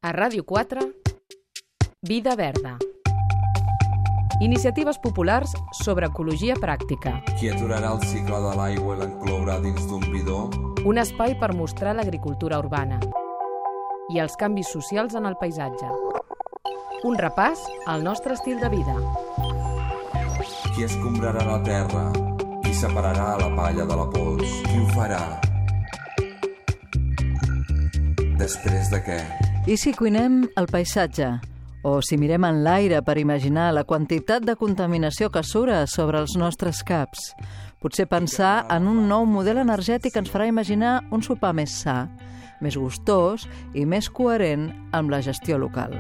A Ràdio 4, Vida Verda. Iniciatives populars sobre ecologia pràctica. Qui aturarà el cicle de l'aigua i l'enclourà dins d'un bidó? Un espai per mostrar l'agricultura urbana i els canvis socials en el paisatge. Un repàs al nostre estil de vida. Qui escombrarà la terra? Qui separarà la palla de la pols? Qui ho farà? Després de què? I si cuinem el paisatge? O si mirem en l'aire per imaginar la quantitat de contaminació que sura sobre els nostres caps? Potser pensar en un nou model energètic ens farà imaginar un sopar més sa, més gustós i més coherent amb la gestió local.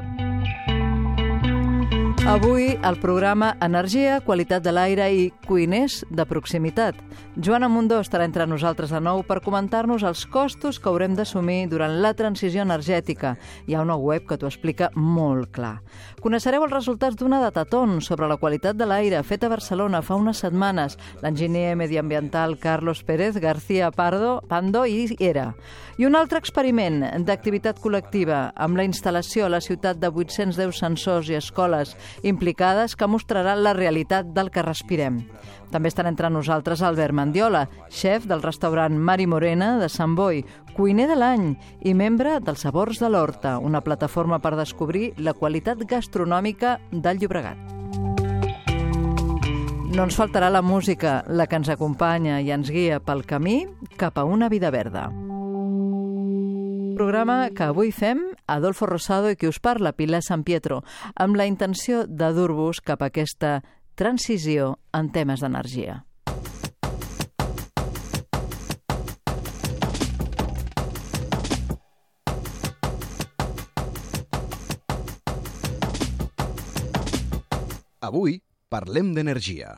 Avui, al programa Energia, qualitat de l'aire i cuiners de proximitat. Joana Mundó estarà entre nosaltres de nou per comentar-nos els costos que haurem d'assumir durant la transició energètica. Hi ha una web que t'ho explica molt clar. Coneixereu els resultats d'una datatón sobre la qualitat de l'aire feta a Barcelona fa unes setmanes. L'enginyer mediambiental Carlos Pérez García Pando hi era. I un altre experiment d'activitat col·lectiva amb la instal·lació a la ciutat de 810 sensors i escoles implicades que mostrarà la realitat del que respirem. També estarà entre nosaltres Albert Mandiola, xef del restaurant Mari Morena de Sant Boi, cuiner de l'any i membre dels Sabors de l'Horta, una plataforma per descobrir la qualitat gastronòmica del Llobregat. No ens faltarà la música, la que ens acompanya i ens guia pel camí cap a una vida verda. Programa que avui fem Adolfo Rosado i qui us parla, Pilar San Pietro, amb la intenció de dur-vos cap a aquesta transició en temes d'energia. Avui parlem d'energia.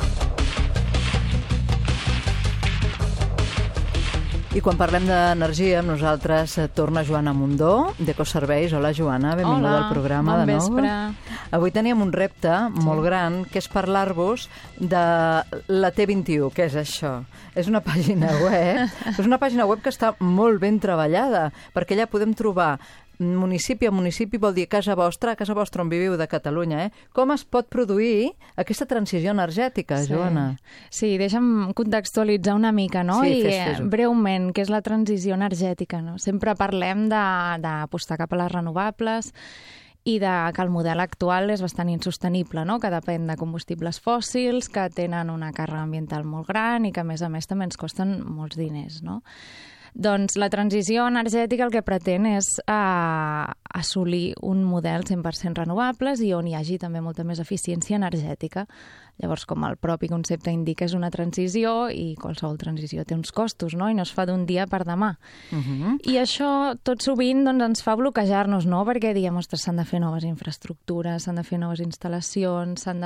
I quan parlem d'energia, amb nosaltres torna Joana Mundó, d'Ecoserveis. Hola, Joana, benvinguda al programa de nou. Bon vespre. Avui teníem un repte molt gran, que és parlar-vos de la T21. Què és això? És una pàgina web, que està molt ben treballada, perquè allà podem trobar municipi a municipi, vol dir casa vostra on viviu de Catalunya, com es pot produir aquesta transició energètica, Joana? Sí, deixa'm contextualitzar una mica, no? Sí, I breument, què és la transició energètica, no? Sempre parlem d'apostar cap a les renovables i que el model actual és bastant insostenible, no? Que depèn de combustibles fòssils, que tenen una càrrega ambiental molt gran i que, a més també ens costen molts diners, no? Doncs la transició energètica el que pretén és assolir un model 100% renovables i on hi hagi també molta més eficiència energètica. Llavors, com el propi concepte indica, és una transició i qualsevol transició té uns costos, no? I no es fa d'un dia per demà. I això tot sovint ens fa bloquejar-nos, no? Perquè diem, ostres, s'han de fer noves infraestructures, s'han de fer noves instal·lacions, s'han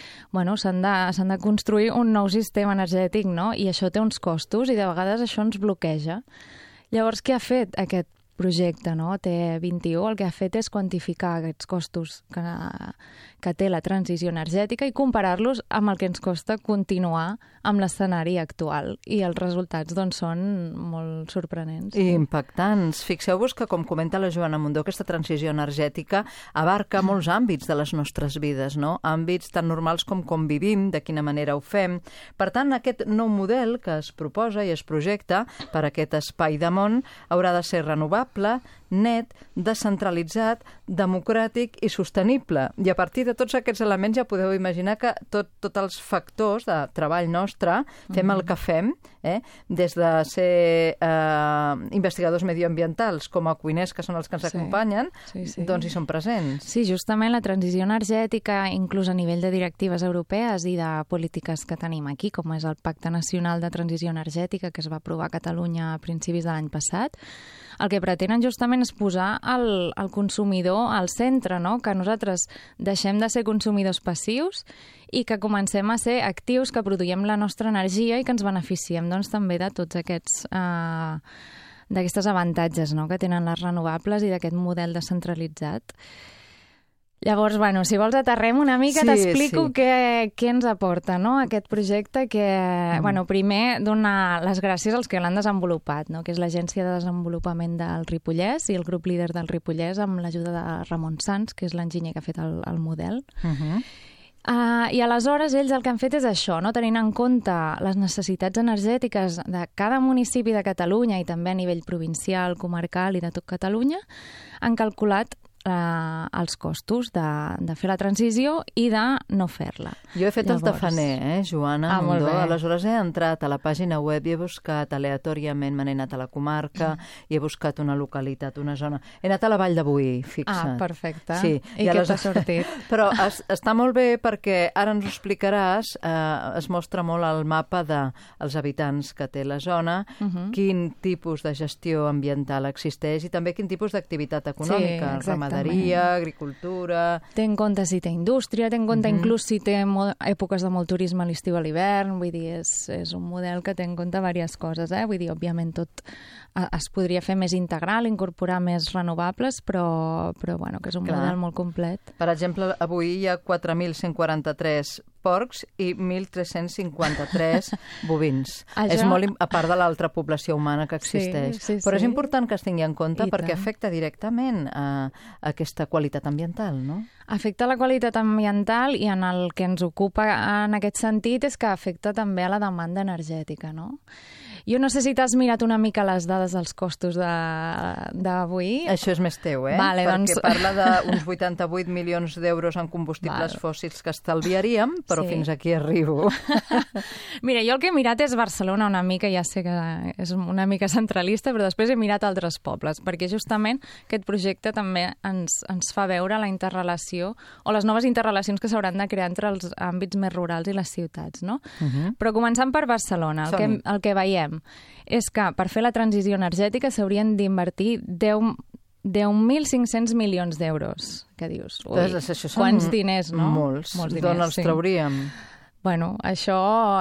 de construir un nou sistema energètic, no? I això té uns costos i de vegades això ens bloqueja. Llavors, què ha fet aquest projecte, no? T21 el que ha fet és quantificar aquests costos que té la transició energètica i comparar-los amb el que ens costa continuar amb l'escenari actual. I els resultats són molt sorprenents. I impactants. Fixeu-vos que, com comenta la Joana Mundó, aquesta transició energètica abarca molts àmbits de les nostres vides, no? Àmbits tan normals com vivim, de quina manera ho fem. Per tant, aquest nou model que es proposa i es projecta per aquest espai de món haurà de ser renovable, net, descentralitzat, democràtic i sostenible. I a partir de tots aquests elements ja podeu imaginar que tots els factors de treball nostre, fem el que fem, des de ser investigadors medioambientals com a cuiners, que són els que ens acompanyen, doncs hi són presents. Sí, justament la transició energètica, inclús a nivell de directives europees i de polítiques que tenim aquí, com és el Pacte Nacional de Transició Energètica, que es va aprovar a Catalunya a principis de l'any passat, el que pretenen justament és posar el consumidor al centre, no? Que nosaltres deixem de ser consumidors passius i que comencem a ser actius, que produïm la nostra energia i que ens beneficiem també de tots d'aquestes avantatges, no? Que tenen les renovables i d'aquest model descentralitzat. Llavors, bueno, si vols aterrem una mica, t'explico què ens aporta, no?, aquest projecte que, bueno, primer donar les gràcies als que l'han desenvolupat, no?, que és l'Agència de Desenvolupament del Ripollès i el grup líder del Ripollès amb l'ajuda de Ramon Sans, que és l'enginyer que ha fet el model. I aleshores ells el que han fet és això, no?, tenint en compte les necessitats energètiques de cada municipi de Catalunya i també a nivell provincial, comarcal i de tot Catalunya, han calculat els costos de fer la transició i de no fer-la. Jo he fet el tafaner, Joana Mundó. Aleshores he entrat a la pàgina web i he buscat aleatòriament, me n'he anat a la comarca i he buscat una localitat, una zona. He anat a la Vall de Boí, fixa't. Perfecte. Sí. I què t'ha sortit? Però està molt bé perquè ara ens ho explicaràs, es mostra molt el mapa dels habitants que té la zona, quin tipus de gestió ambiental existeix i també quin tipus d'activitat econòmica, ramaderia, agricultura... Té en compte si té indústria, té en compte inclús si té èpoques de molt turisme a l'estiu a l'hivern, vull dir, és un model que té en compte diverses coses, vull dir, òbviament tot es podria fer més integral, incorporar més renovables, però bueno, que és un model molt complet. Per exemple, avui hi ha 4.143 porcs i 1.353 bovins. És molt a part de l'altra població humana que existeix. Però és important que es tingui en compte perquè afecta directament a aquesta qualitat ambiental, no? Afecta la qualitat ambiental i en el que ens ocupa en aquest sentit és que afecta també a la demanda energètica, no? Jo no sé si t'has mirat una mica les dades dels costos d'avui. Això és més teu, Vale, perquè parla d'uns 88 milions d'euros en combustibles fòssils que estalviaríem, però fins aquí arribo. Mira, jo el que he mirat és Barcelona una mica, ja sé que és una mica centralista, però després he mirat altres pobles, perquè justament aquest projecte també ens fa veure la interrelació o les noves interrelacions que s'hauran de crear entre els àmbits més rurals i les ciutats, no? Però començant per Barcelona, el que veiem és que per fer la transició energètica s'haurien d'invertir 10.500 milions d'euros. Què dius? Quants diners, no? Molts. D'on els trauríem? Bueno, això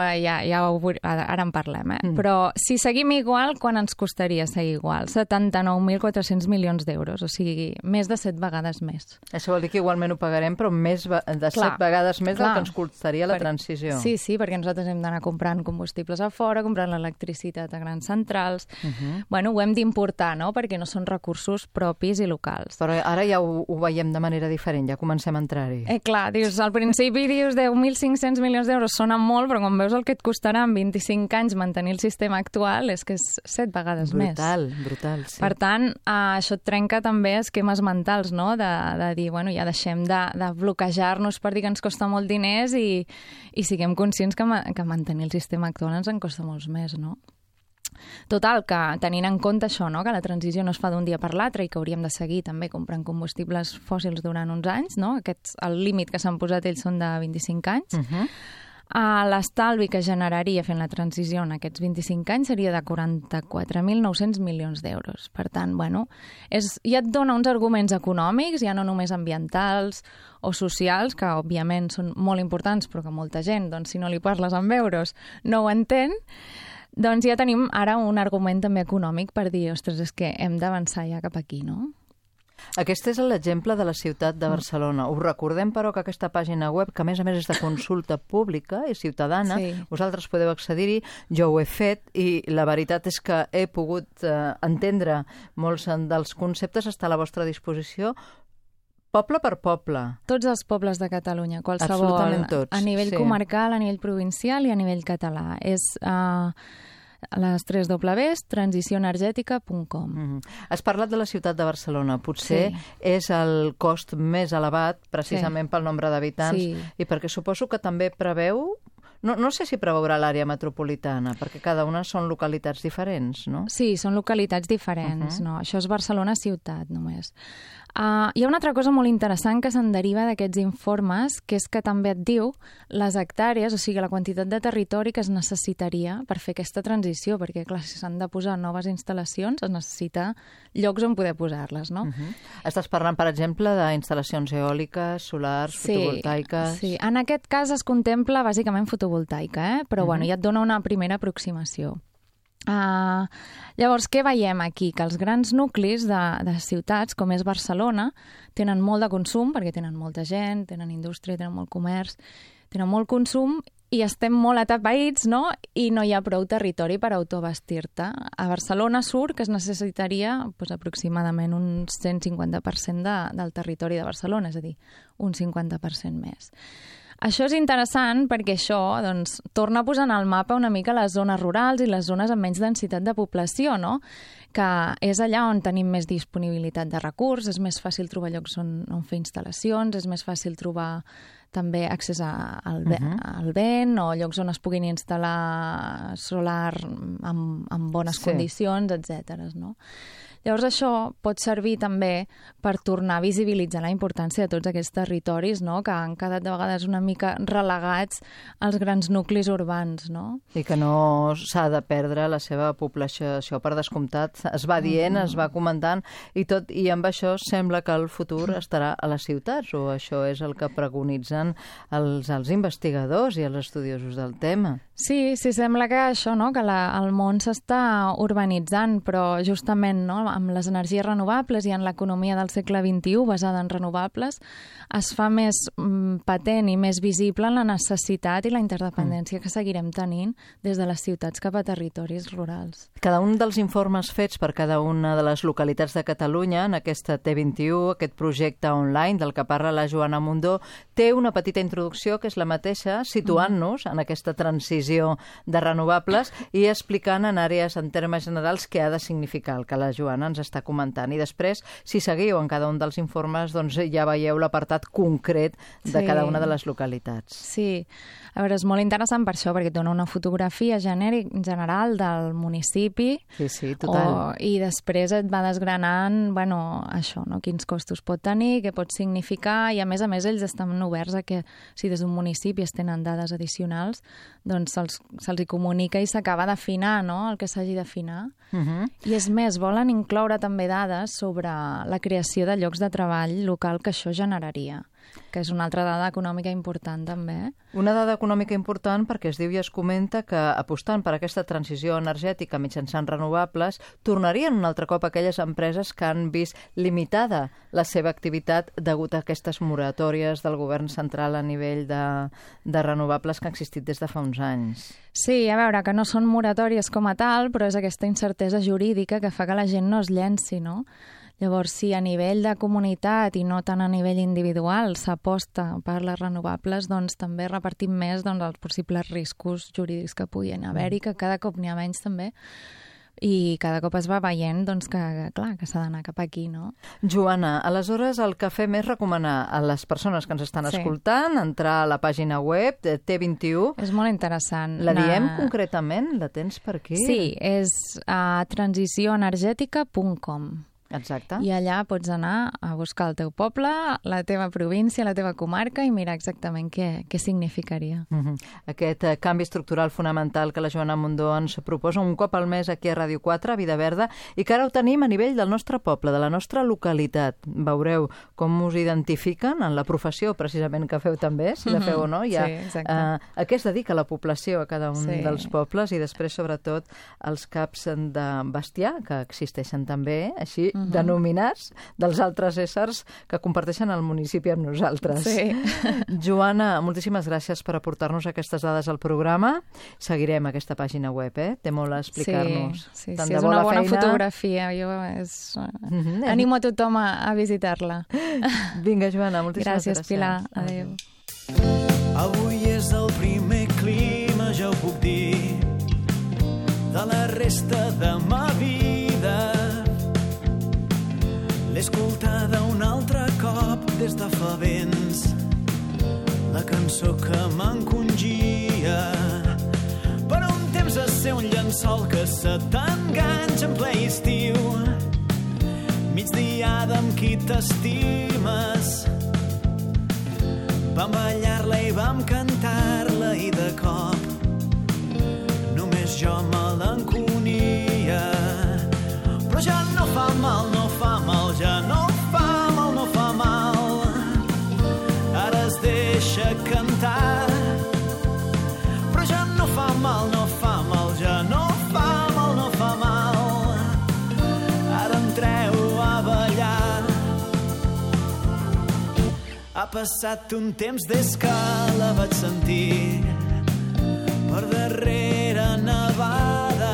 ara en parlem, Però si seguim igual, quan ens costaria seguir igual? 79.400 milions d'euros, o sigui, més de 7 vegades més. Això vol dir que igualment ho pagarem, però més de 7 vegades més del que ens costaria la transició. Sí, perquè nosaltres hem d'anar comprant combustibles a fora, comprant l'electricitat a grans centrals. Bueno, ho hem d'importar, no?, perquè no són recursos propis i locals. Però ara ja ho veiem de manera diferent, ja comencem a entrar-hi. Clar, dius, al principi dius 10.500 milions d'euros sona molt, però quan veus el que et costarà en 25 anys mantenir el sistema actual és que és 7 vegades més. Brutal, sí. Per tant, això et trenca també esquemes mentals, no?, de dir, bueno, ja deixem de bloquejar-nos per dir que ens costa molt diners i siguem conscients que mantenir el sistema actual ens en costa molts més, no? Total, que tenint en compte això, no?, que la transició no es fa d'un dia per l'altre i que hauríem de seguir també comprant combustibles fòssils durant uns anys, no?, el límit que s'han posat ells són de 25 anys, l'estalvi que generaria fent la transició en aquests 25 anys seria de 44.900 milions d'euros. Per tant, bueno, ja et dona uns arguments econòmics, ja no només ambientals o socials, que òbviament són molt importants, però que molta gent, doncs, si no li parles amb euros, no ho entén. Doncs ja tenim ara un argument també econòmic per dir, ostres, és que hem d'avançar ja cap aquí, no? Aquest és l'exemple de la ciutat de Barcelona. Us recordem, però, que aquesta pàgina web, que a més és de consulta pública i ciutadana, vosaltres podeu accedir-hi, jo ho he fet i la veritat és que he pogut entendre molts dels conceptes, està a la vostra disposició, poble per poble. Tots els pobles de Catalunya, qualsevol. Absolutament tots. A nivell comarcal, a nivell provincial i a nivell català. És les 3 Ws, transicionenergètica.com. Has parlat de la ciutat de Barcelona. Potser és el cost més elevat precisament pel nombre d'habitants i perquè suposo que també preveu... No sé si preveurà l'àrea metropolitana, perquè cada una són localitats diferents, no? Sí, són localitats diferents, no? Això és Barcelona ciutat, només. Hi ha una altra cosa molt interessant que se'n deriva d'aquests informes, que és que també et diu les hectàrees, o sigui, la quantitat de territori que es necessitaria per fer aquesta transició, perquè, clar, si s'han de posar noves instal·lacions, es necessita llocs on poder posar-les, no? Estàs parlant, per exemple, d'instal·lacions eòliques, solars, fotovoltaiques... Sí, en aquest cas es contempla bàsicament fotovoltaica, però bueno, ja et dona una primera aproximació. Llavors, què veiem aquí? Que els grans nuclis de ciutats, com és Barcelona, tenen molt de consum, perquè tenen molta gent, tenen indústria, tenen molt comerç, tenen molt consum i estem molt atapeïts, no? I no hi ha prou territori per autobastir-te. A Barcelona Sur, que es necessitaria aproximadament un 150% del territori de Barcelona, és a dir, un 50% més. Això és interessant perquè això torna a posar en el mapa una mica les zones rurals i les zones amb menys densitat de població, no? Que és allà on tenim més disponibilitat de recursos, és més fàcil trobar llocs on fer instal·lacions, és més fàcil trobar també accés al vent o llocs on es puguin instal·lar solar en bones condicions, etc. No? Llavors això pot servir també per tornar a visibilitzar la importància de tots aquests territoris, no? Que han quedat de vegades una mica relegats als grans nuclis urbans. No? I que no s'ha de perdre la seva població. Això per descomptat es va dient, es va comentant i amb això sembla que el futur estarà a les ciutats, o això és el que preconitzen els investigadors i els estudiosos del tema. Sí, sembla que això, no? Que el món s'està urbanitzant, però justament, no? Amb les energies renovables i en l'economia del segle XXI basada en renovables es fa més patent i més visible la necessitat i la interdependència que seguirem tenint des de les ciutats cap a territoris rurals. Cada un dels informes fets per cada una de les localitats de Catalunya en aquesta T21, aquest projecte online del que parla la Joana Mundó, té una petita introducció que és la mateixa, situant-nos en aquesta transició de renovables i explicant en àrees, en termes generals, què ha de significar el que la Joana ens està comentant. I després, si seguiu en cada un dels informes, doncs ja veieu l'apartat concret de cada una de les localitats. Sí, a veure, és molt interessant per això, perquè dona una fotografia general del municipi. Sí, total. I després et va desgranant, això, no? Quins costos pot tenir, què pot significar, i a més ells estan oberts a que si des d'un municipi es tenen dades addicionals, doncs se'ls hi comunica i s'acaba d'afinar, no?, el que s'hagi d'afinar. I és més, volen incloure també dades sobre la creació de llocs de treball local que això generaria, que és una altra dada econòmica important també. Una dada econòmica important perquè es diu i es comenta que apostant per aquesta transició energètica mitjançant renovables tornarien un altre cop aquelles empreses que han vist limitada la seva activitat degut a aquestes moratòries del govern central a nivell de renovables que ha existit des de fa uns anys. Sí, a veure, que no són moratòries com a tal, però és aquesta incertesa jurídica que fa que la gent no es llenci, no? Llavors, si a nivell de comunitat i no tant a nivell individual s'aposta per les renovables, doncs també repartim més els possibles riscos jurídics que puguin haver-hi, que cada cop n'hi ha menys també, i cada cop es va veient que s'ha d'anar cap aquí, no? Joana, aleshores el que fem és recomanar a les persones que ens estan escoltant entrar a la pàgina web de T21. És molt interessant. La diem concretament? La tens per aquí? Sí, és a transicionenergètica.com. Exacte. I allà pots anar a buscar el teu poble, la teva província, la teva comarca i mirar exactament què significaria. Aquest canvi estructural fonamental que la Joana Mundó ens proposa un cop al mes aquí a Ràdio 4, a Vida Verda, i que ara ho tenim a nivell del nostre poble, de la nostra localitat. Veureu com us identifiquen en la professió, precisament, que feu també, si la feu o no. Sí, exacte. A què es dedica la població a cada un dels pobles i després, sobretot, els caps de bestiar, que existeixen també, així, denominats dels altres éssers que comparteixen el municipi amb nosaltres. Sí. Joana, moltíssimes gràcies per aportar-nos aquestes dades al programa. Seguirem aquesta pàgina web, Té molt a explicar-nos. Sí, és una bona fotografia. Animo a tothom a visitar-la. Vinga, Joana, moltíssimes gràcies. Gràcies, Pilar. Adéu. Avui és el primer clima, ja ho puc dir, de la resta de ma vida. L'he escoltada un altre cop des de fa vents, la cançó que m'encongia. Per un temps a ser un llençol que se t'enganxa en ple estiu, migdiada amb qui t'estimes. Vam ballar-la i vam cantar-la i de cop només jo melancolia. Però ja no fa mal, no fa mal, ja no fa mal, no fa mal. Ara es deixa cantar. Però ja no fa mal, no fa mal, ja no fa mal, Ha passat un temps des que la vaig sentir per darrere nevada.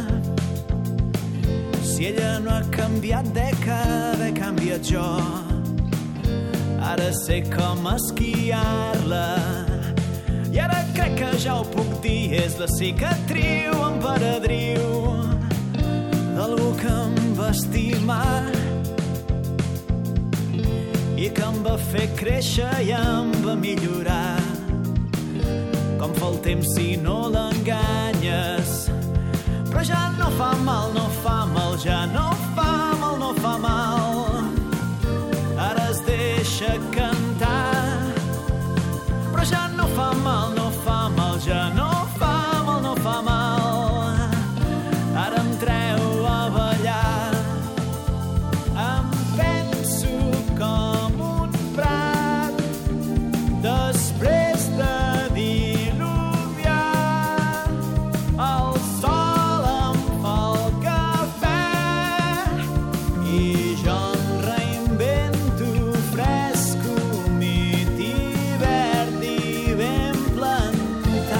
Si ella no ha canviat he canviat jo. Ara sé com esquiar-la i ara crec que ja ho puc dir, és la cicatriu emperadriu d'algú que em va estimar i que em va fer créixer i em va millorar. Com fa el temps si no l'enganyes, però ja no fa mal, no fa mal, ja no fa mal, no fa mal. Ara es deixa cantar, però ja no fa mal, no fa mal, ja no fa mal, no fa mal. Ara em treu a ballar, em penso com un prat després de diluviar. El sol em fa el cafè i jo em reinvento fresc, humit i verd i ben plantat.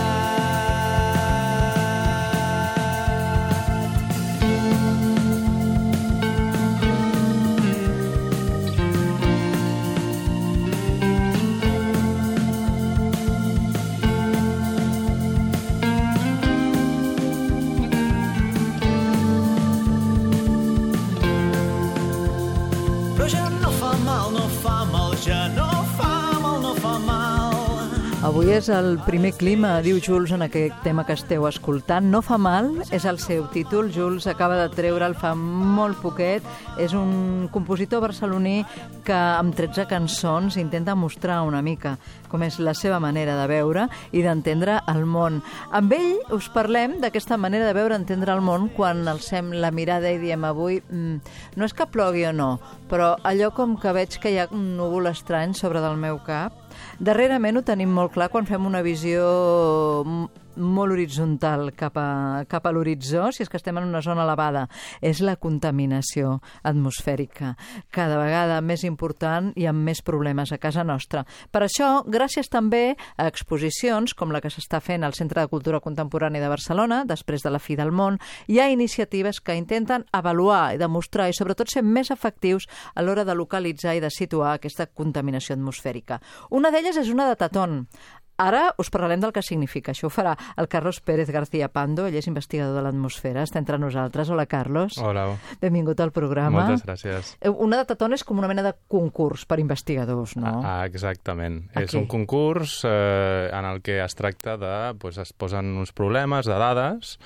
Però ja no fa mal, no fa mal, ja no fa mal, no fa mal. Avui és el primer clima, diu Jules en aquest tema que esteu escoltant. No fa mal, és el seu títol. Jules acaba de treure'l fa molt poquet. És un compositor barceloní que amb 13 cançons intenta mostrar una mica com és la seva manera de veure i d'entendre el món. Amb ell us parlem d'aquesta manera de veure, entendre el món, quan alcem la mirada i diem avui no és que plogui o no, però allò com que veig que hi ha un núvol estrany sobre del meu cap. Darrerament ho tenim molt clar quan fem una visió molt horitzontal cap a l'horitzó, si és que estem en una zona elevada. És la contaminació atmosfèrica, cada vegada més important i amb més problemes a casa nostra. Per això, gràcies també a exposicions com la que s'està fent al Centre de Cultura Contemporània de Barcelona, després de la Fi del Món, hi ha iniciatives que intenten avaluar i demostrar i sobretot ser més efectius a l'hora de localitzar i de situar aquesta contaminació atmosfèrica. Una d'elles és una de Tatón. Ara us parlarem del que significa. Això ho farà el Carlos Pérez García Pando, ell és investigador de l'atmosfera, està entre nosaltres. Hola, Carlos. Hola. Benvingut al programa. Moltes gràcies. Una de Tatón és com una mena de concurs per investigadors, no? Exactament. Aquí. És un concurs en el que es tracta de... es posen uns problemes de dades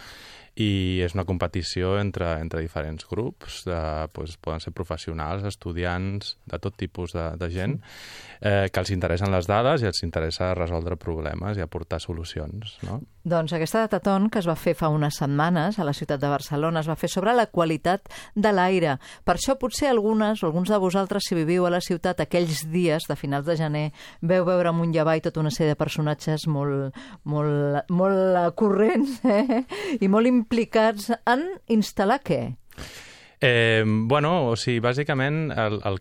i és una competició entre diferents grups, poden ser professionals, estudiants, de tot tipus de gent, que els interessen les dades i els interessa resoldre problemes i aportar solucions, no? Doncs aquesta de Tatón, que es va fer fa unes setmanes a la ciutat de Barcelona, es va fer sobre la qualitat de l'aire. Per això potser alguns de vosaltres, si viviu a la ciutat aquells dies de finals de gener, veu veure amunt i avall tota una sèrie de personatges molt corrents i molt implicats en instal·lar què? Bàsicament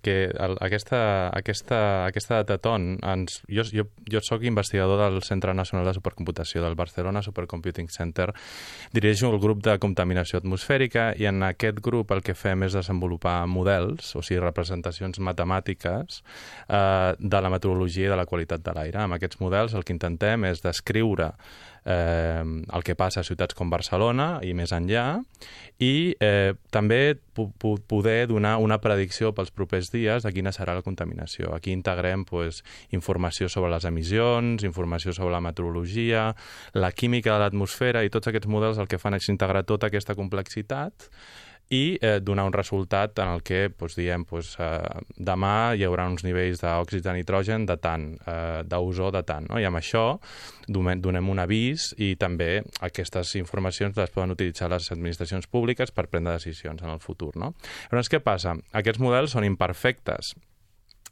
aquesta de Tatón, jo soc investigador del Centre Nacional de Supercomputació del Barcelona Supercomputing Center, dirigeixo el grup de contaminació atmosfèrica i en aquest grup el que fem és desenvolupar models, o sigui, representacions matemàtiques de la meteorologia i de la qualitat de l'aire. Amb aquests models el que intentem és descriure el que passa a ciutats com Barcelona i més enllà, i també poder donar una predicció pels propers dies de quina serà la contaminació. Aquí integrem informació sobre les emissions, informació sobre la meteorologia, la química de l'atmosfera, i tots aquests models el que fan és integrar tota aquesta complexitat i donar un resultat en el que diem demà hi haurà uns nivells d'òxid de nitrogen de tant, d'ozó de tant, no? I amb això donem un avís i també aquestes informacions les poden utilitzar les administracions públiques per prendre decisions en el futur, no? Llavors, què passa? Aquests models són imperfectes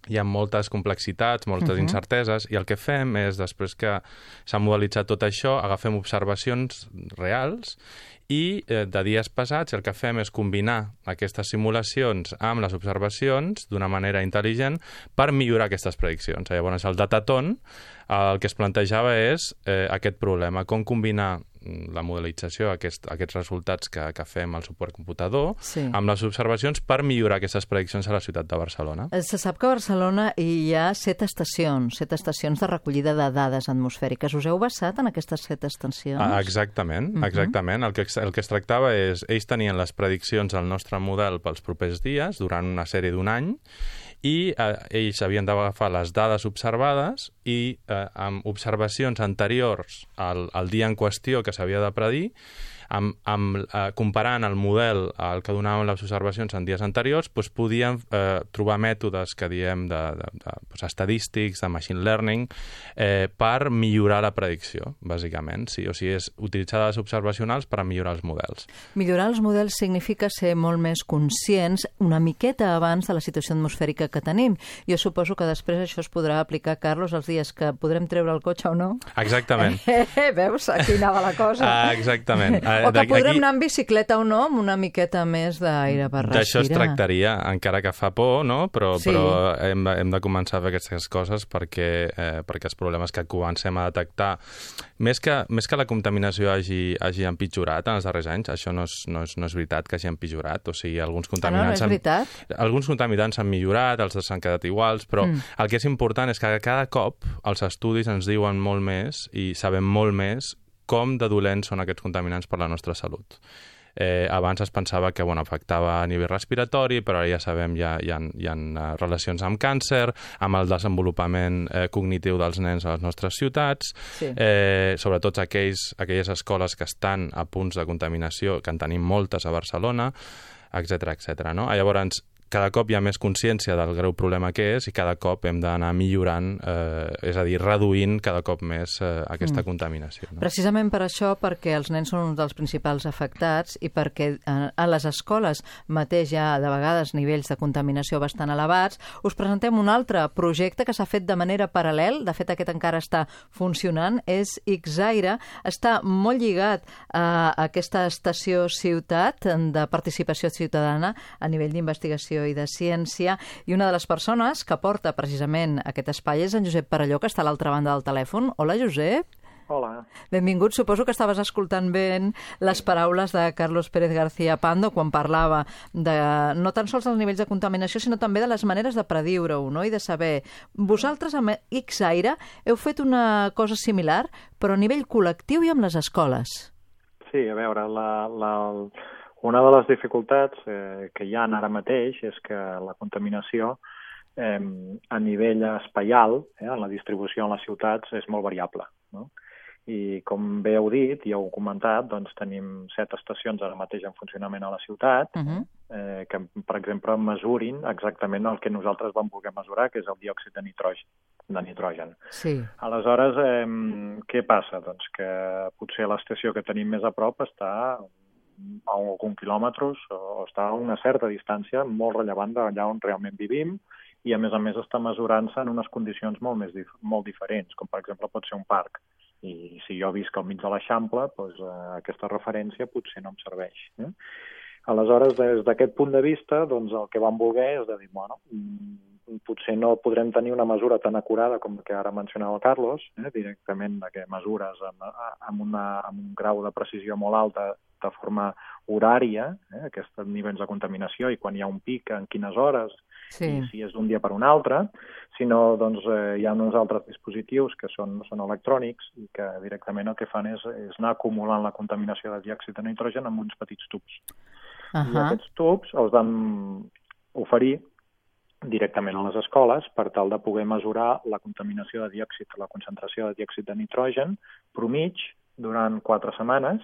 hi ha moltes complexitats, moltes incerteses, i el que fem és, després que s'ha modelitzat tot això, agafem observacions reals i de dies passats el que fem és combinar aquestes simulacions amb les observacions d'una manera intel·ligent per millorar aquestes prediccions. Llavors, el Dataton el que es plantejava és aquest problema, com combinar la modelització, aquests resultats que fem al supercomputador, amb les observacions per millorar aquestes prediccions a la ciutat de Barcelona. Se sap que a Barcelona hi ha 7 estacions de recollida de dades atmosfèriques. Us heu basat en aquestes 7 estacions? Exactament. El que es tractava és, ells tenien les prediccions del nostre model pels propers dies, durant una sèrie d'un any, i ells havien d'agafar les dades observades i amb observacions anteriors al dia en qüestió que s'havia de predir, comparant el model al que donaven les observacions en dies anteriors, doncs podíem trobar mètodes que diem estadístics, de machine learning, per millorar la predicció, bàsicament. Sí, o sigui, és utilitzar dades observacionals per millorar els models. Millorar els models significa ser molt més conscients una miqueta abans de la situació atmosfèrica que tenim. Jo suposo que després això es podrà aplicar, Carlos, els dies que podrem treure el cotxe o no? Exactament. Veus? Aquí anava la cosa. Exactament. O que podrem anar en bicicleta o no, amb una miqueta més d'aire per respirar. D'això es tractaria, encara que fa por, no? Però hem de començar a fer aquestes coses perquè els problemes que comencem a detectar, més que la contaminació hagi empitjorat en els darrers anys, això no és veritat que hagi empitjorat, o sigui, alguns contaminants han millorat, els s'han quedat iguals, però el que és important és que cada cop els estudis ens diuen molt més i sabem molt més com de dolents són aquests contaminants per la nostra salut. Abans es pensava que afectava a nivell respiratori, però ara ja sabem, hi ha relacions amb càncer, amb el desenvolupament cognitiu dels nens a les nostres ciutats, sobretot aquelles escoles que estan a punts de contaminació, que en tenim moltes a Barcelona, etc. No? Llavors, cada cop hi ha més consciència del greu problema que és i cada cop hem d'anar millorant, és a dir, reduint cada cop més aquesta contaminació. No? Precisament per això, perquè els nens són un dels principals afectats i perquè a les escoles mateix hi ha de vegades nivells de contaminació bastant elevats, us presentem un altre projecte que s'ha fet de manera paral·lel, de fet aquest encara està funcionant, és Xaire, està molt lligat a aquesta estació ciutat de participació ciutadana a nivell d'investigació i de ciència, i una de les persones que porta precisament aquest espai és en Josep Perelló, que està a l'altra banda del telèfon. Hola, Josep. Hola. Benvingut. Suposo que estaves escoltant ben les paraules de Carlos Pérez García Pando quan parlava de no tan sols dels nivells de contaminació, sinó també de les maneres de prediure-ho, no? I de saber. Vosaltres amb Xaire heu fet una cosa similar, però a nivell col·lectiu i amb les escoles. Sí, a veure, una de les dificultats que hi ha ara mateix és que la contaminació a nivell espaial, en la distribució en les ciutats, és molt variable. No? I com bé heu dit i heu comentat, doncs tenim 7 estacions ara mateix en funcionament a la ciutat que, per exemple, mesurin exactament el que nosaltres vam voler mesurar, que és el diòxid de nitrogen. Sí. Aleshores, què passa? Doncs que potser l'estació que tenim més a prop està a alguns quilòmetres o està a una certa distància molt rellevant d'allà on realment vivim i, a més, està mesurant-se en unes condicions molt diferents, com per exemple pot ser un parc. I si jo visc al mig de l'Eixample, doncs, aquesta referència potser no em serveix. Aleshores, des d'aquest punt de vista, doncs, el que vam voler és de dir, potser no podrem tenir una mesura tan acurada com que ara mencionava el Carlos, directament que mesures amb un grau de precisió molt alta de forma horària, aquests nivells de contaminació i quan hi ha un pic, en quines hores, i si és d'un dia per un altre, sinó doncs, hi ha uns altres dispositius que són electrònics i que directament el que fan és anar acumulant la contaminació de diòxid de nitrogen en uns petits tubs. I aquests tubs els vam oferir directament a les escoles per tal de poder mesurar la contaminació de diòxid, la concentració de diòxid de nitrogen promig durant 4 setmanes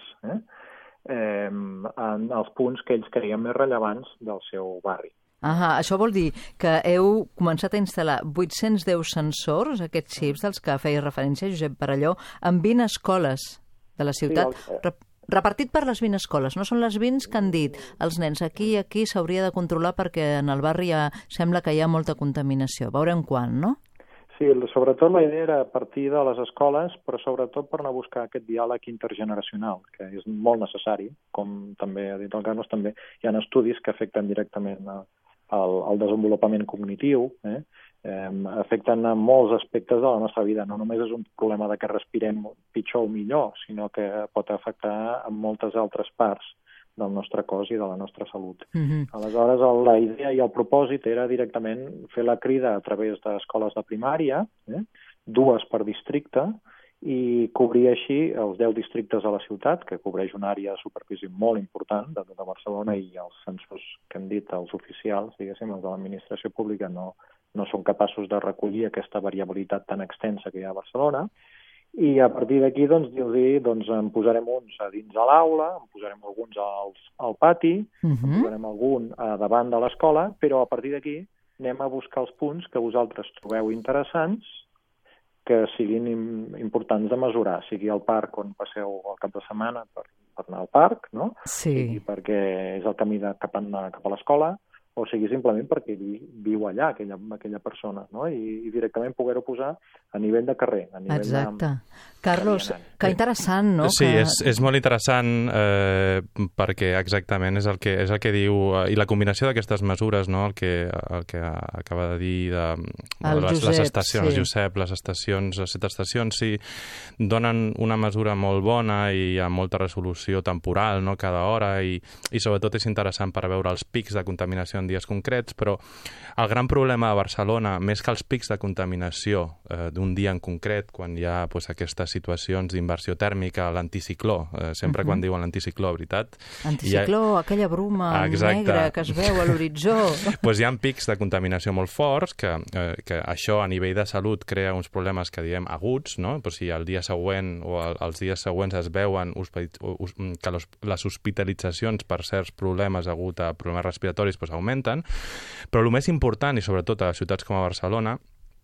en els punts que ells creien més rellevants del seu barri. Això vol dir que heu començat a instal·lar 810 sensors, aquests xips dels que feia referència Josep Perelló, en 20 escoles de la ciutat. Repartit per les 20 escoles, no són les 20 que han dit els nens aquí i aquí s'hauria de controlar perquè en el barri sembla que hi ha molta contaminació. Veurem quan, no? Sí, sobretot la idea era partir de les escoles, però sobretot per anar a buscar aquest diàleg intergeneracional, que és molt necessari, com també ha dit el Carlos, també hi ha estudis que afecten directament al desenvolupament cognitiu, afecten a molts aspectes de la nostra vida. No només és un problema de que respirem pitjor o millor, sinó que pot afectar a moltes altres parts del nostre cos i de la nostra salut. Aleshores, la idea i el propòsit era directament fer la crida a través d'escoles de primària, 2 per districte, i cobrir així els 10 districtes de la ciutat, que cobreix una àrea de superfície molt important de tota Barcelona, i els censors que hem dit, els oficials, diguéssim, els de l'administració pública, no són capaços de recollir aquesta variabilitat tan extensa que hi ha a Barcelona. I a partir d'aquí, dir-los, en posarem uns a dins de l'aula, en posarem alguns al pati, en posarem algun davant de l'escola, però a partir d'aquí anem a buscar els punts que vosaltres trobeu interessants, que siguin importants de mesurar, sigui al parc on passeu el cap de setmana per anar al parc, no? Sí. Sigui perquè és el camí cap a l'escola, o sigui simplement perquè viu allà aquella persona, no? I directament poder-ho posar a nivell de carrer. A nivell Exacte. Carlos, que interessant, no? Sí, és molt interessant perquè exactament és el que diu, i la combinació d'aquestes mesures, no? el que acaba de dir les estacions, sí. Josep, les 7 estacions, sí, donen una mesura molt bona i amb molta resolució temporal, no? Cada hora, i sobretot és interessant per veure els pics de contaminació en dies concrets, però el gran problema a Barcelona, més que els pics de contaminació d'un dia en concret, quan hi ha aquestes situacions d'inversió tèrmica, l'anticicló, sempre quan diuen l'anticicló, veritat? Anticicló, aquella bruma negra que es veu a l'horitzó. Hi ha pics de contaminació molt forts, que això a nivell de salut crea uns problemes que diem aguts, no? Si el dia següent o els dies següents es veuen que les hospitalitzacions per certs problemes degut a problemes respiratoris augmenten, però el més important, i sobretot a ciutats com a Barcelona,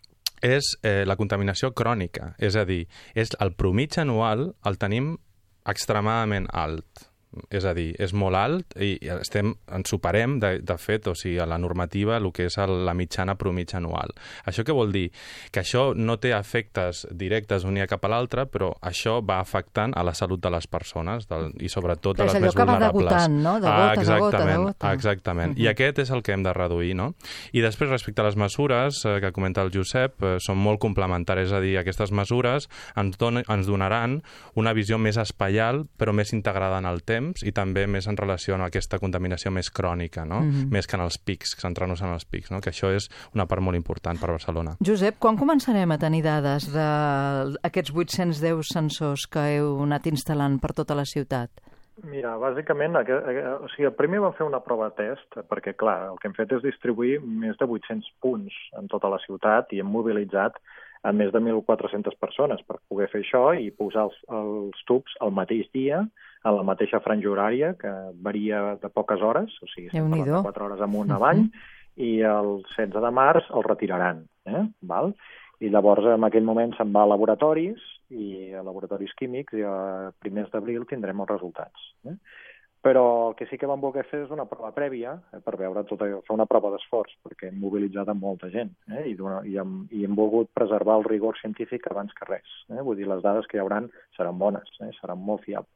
és la contaminació crònica. És a dir, el promig anual el tenim extremadament alt. És a dir, és molt alt i ens superem, de fet, o sigui, a la normativa, el que és la mitjana promig anual. Això què vol dir? Que això no té efectes directes d'un dia cap a l'altre, però això va afectant a la salut de les persones i sobretot a les més vulnerables. És allò que va degotant, no? De gota. Exactament. I aquest és el que hem de reduir, no? I després, respecte a les mesures que comenta el Josep, són molt complementàries, és a dir, aquestes mesures ens donaran una visió més espaial, però més integrada en el temps, i també més en relació amb aquesta contaminació més crònica, no? Més que en els pics, centrar-nos en els pics, no? Que això és una part molt important per Barcelona. Josep, quan començarem a tenir dades d'aquests 810 sensors que heu anat instal·lant per tota la ciutat? Mira, bàsicament, primer vam fer una prova test, perquè, clar, el que hem fet és distribuir més de 800 punts en tota la ciutat i hem mobilitzat a més de 1.400 persones per poder fer això i posar els tubs al mateix dia, a la mateixa franja horària, que varia de poques hores, o sigui, estem parlant de 4 hores amunt avall, i el 16 de març el retiraran. Val? I llavors, en aquell moment, se'n va a laboratoris, i a laboratoris químics, i a primers d'abril tindrem els resultats. Però el que sí que vam voler fer és una prova prèvia, per veure tot allò, fer una prova d'esforç, perquè hem mobilitzat amb molta gent, i hem volgut preservar el rigor científic abans que res. Vull dir, les dades que hi hauran seran bones, seran molt fiables.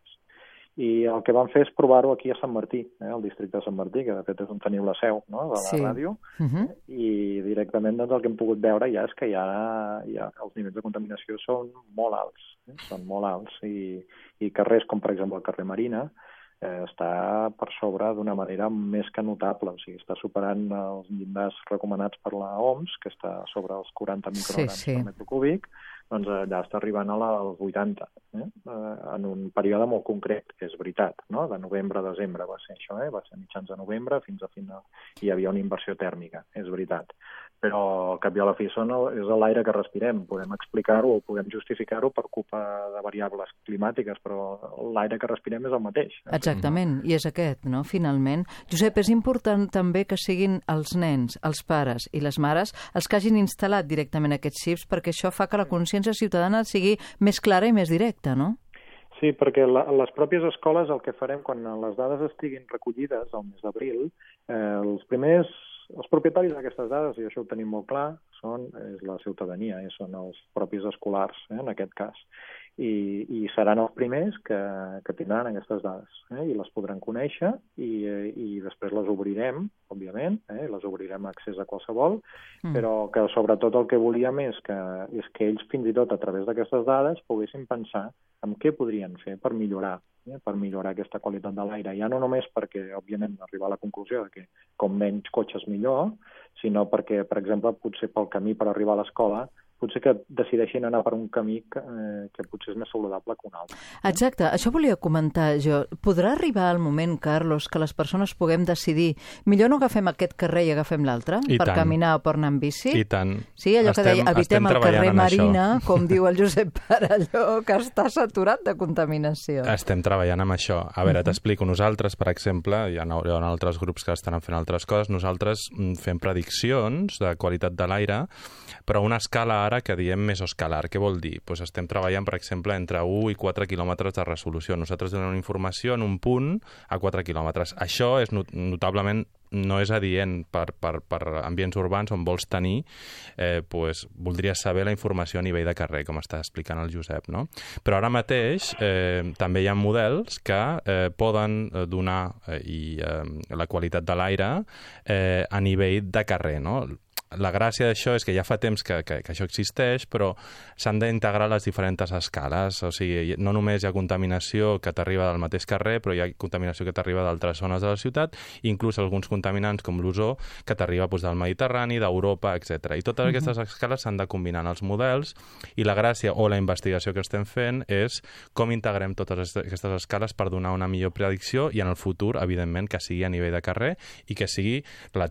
I el que vam fer és provar-ho aquí a Sant Martí, al districte de Sant Martí, que de fet és on teniu la seu, no?, de la ràdio, i directament el que hem pogut veure ja és que els nivells de contaminació són molt alts, i carrers com per exemple el carrer Marina està per sobre d'una manera més que notable, o sigui, està superant els llindars recomanats per la OMS, que està sobre els 40 micrograms per metre cúbic, doncs allà està arribant als 80, en un període molt concret, és veritat, no? De novembre a desembre va ser això, va ser mitjans de novembre fins a final, hi havia una inversió tèrmica, és veritat. Però al cap i a la fi és l'aire que respirem, podem explicar-ho o podem justificar-ho per culpa de variables climàtiques, però l'aire que respirem és el mateix. Exactament, i és aquest, no?, finalment. Josep, és important també que siguin els nens, els pares i les mares els que hagin instal·lat directament aquests xips, perquè això fa que la consciència ciutadana sigui més clara i més directa, no? Sí, perquè les pròpies escoles el que farem quan les dades estiguin recollides al mes d'abril, els propietaris d'aquestes dades, i això ho tenim molt clar, és la ciutadania, són els propis escolars, en aquest cas. I seran els primers que tindran aquestes dades, i les podran conèixer i després les obrirem, òbviament, les obrirem a accés a qualsevol, però que sobretot el que volíem és que ells fins i tot a través d'aquestes dades poguessin pensar en què podrien fer per millorar aquesta qualitat de l'aire. Ja no només perquè, òbviament, arribar a la conclusió que com menys cotxes millor, sinó perquè, per exemple, potser pel camí per arribar a l'escola, potser que decideixin anar per un camí que potser és més saludable que un altre. Exacte, això volia comentar jo. Podrà arribar el moment, Carlos, que les persones puguem decidir millor no agafem aquest carrer i agafem l'altre per caminar o per anar amb bici? I tant. Sí, allò que deia, evitem el carrer Marina, com diu el Josep Parelló, que està saturat de contaminació. Estem treballant amb això. A veure, t'explico. Nosaltres, per exemple, hi ha altres grups que estan fent altres coses, nosaltres fem prediccions de qualitat de l'aire, però a una escala ara que diem mesoscalar. Què vol dir? Pues estem treballant, per exemple, entre 1 i 4 quilòmetres de resolució. Nosaltres donem informació en un punt a 4 quilòmetres. Això és notablement no és adient per ambients urbans on vols tenir, voldries saber la informació a nivell de carrer, com està explicant el Josep, no? Però ara mateix també hi ha models que poden donar la qualitat de l'aire a nivell de carrer, no? La gràcia d'això és que ja fa temps que això existeix, però s'han d'integrar les diferents escales. O sigui, no només hi ha contaminació que t'arriba del mateix carrer, però hi ha contaminació que t'arriba d'altres zones de la ciutat, inclús alguns contaminants com l'ozó que t'arriba del Mediterrani, d'Europa, etc. I totes aquestes escales s'han de combinar en els models, i la gràcia o la investigació que estem fent és com integrem totes aquestes escales per donar una millor predicció i en el futur, evidentment, que sigui a nivell de carrer i que sigui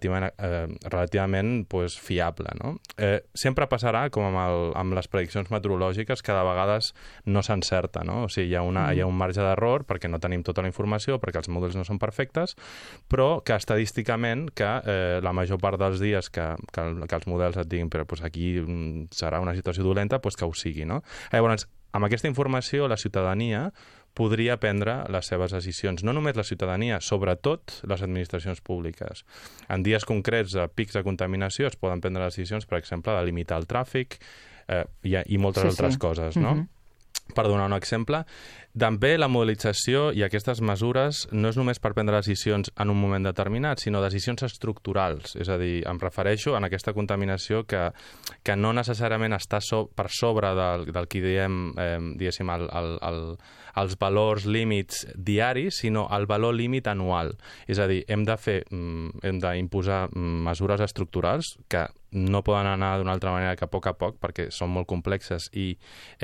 relativament fiable, no? Sempre passarà, com amb les prediccions meteorològiques, que de vegades no s'encerta, no? O sigui, hi ha un marge d'error perquè no tenim tota la informació, perquè els models no són perfectes, però que estadísticament la major part dels dies que els models et diguin però aquí serà una situació dolenta, que ho sigui, no? Llavors, amb aquesta informació, la ciutadania podria prendre les seves decisions. No només la ciutadania, sobretot les administracions públiques. En dies concrets de pics de contaminació es poden prendre decisions, per exemple, de limitar el tràfic i moltes altres coses, no? Per donar un exemple, també la modelització i aquestes mesures no és només per prendre decisions en un moment determinat, sinó decisions estructurals. És a dir, em refereixo a aquesta contaminació que no necessàriament està per sobre del que diguéssim, els valors límits diaris, sinó el valor límit anual. És a dir, hem d'imposar mesures estructurals que no poden anar d'una altra manera que a poc, perquè són molt complexes i,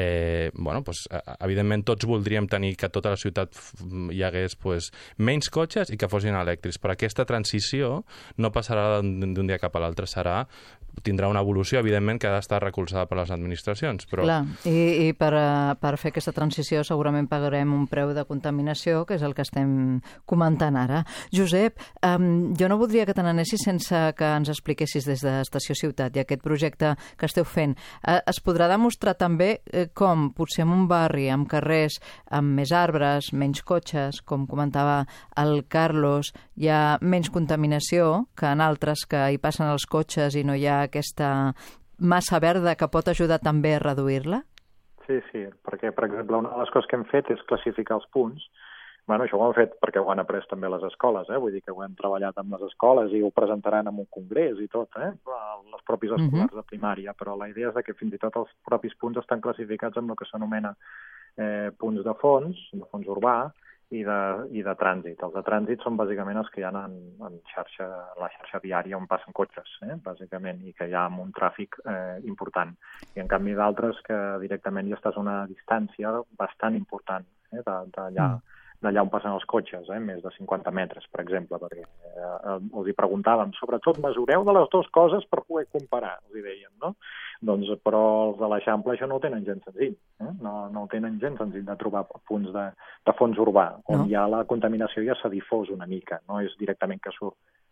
evidentment, tots voldríem tenir que a tota la ciutat hi hagués menys cotxes i que fossin elèctrics, però aquesta transició no passarà d'un dia cap a l'altre, tindrà una evolució, evidentment, que ha d'estar recolzada per les administracions. Però... Clar, i per fer aquesta transició segurament pagarem un preu de contaminació, que és el que estem comentant ara. Josep, jo no voldria que te n'anessis sense que ens expliquessis des d'Estació Ciutat i aquest projecte que esteu fent. Es podrà demostrar també com potser en un barri, amb carrers, amb més arbres, menys cotxes, com comentava el Carlos, hi ha menys contaminació que en altres que hi passen els cotxes i no hi ha aquesta massa verda que pot ajudar també a reduir-la? Sí, perquè, per exemple, una de les coses que hem fet és classificar els punts. Això ho hem fet perquè ho han après també les escoles, vull dir que ho hem treballat amb les escoles i ho presentaran en un congrés i tot, les propis escolars de primària, però la idea és que fins i tot els propis punts estan classificats amb el que s'anomena punts de fons urbà, i de trànsit. Els de trànsit són bàsicament els que hi ha en la xarxa viària on passen cotxes, bàsicament, i que hi ha un tràfic important. I en canvi d'altres que directament ja estàs a una distància bastant important d'allà on passen els cotxes, més de 50 metres, per exemple, perquè els hi preguntàvem, sobretot mesureu de les dues coses per poder comparar, els hi deien, no? Doncs, però els de l'Eixample això no ho tenen gens senzill, no ho tenen gens senzill de trobar punts de fons urbà, on ja la contaminació ja s'ha difós una mica, no és directament que surt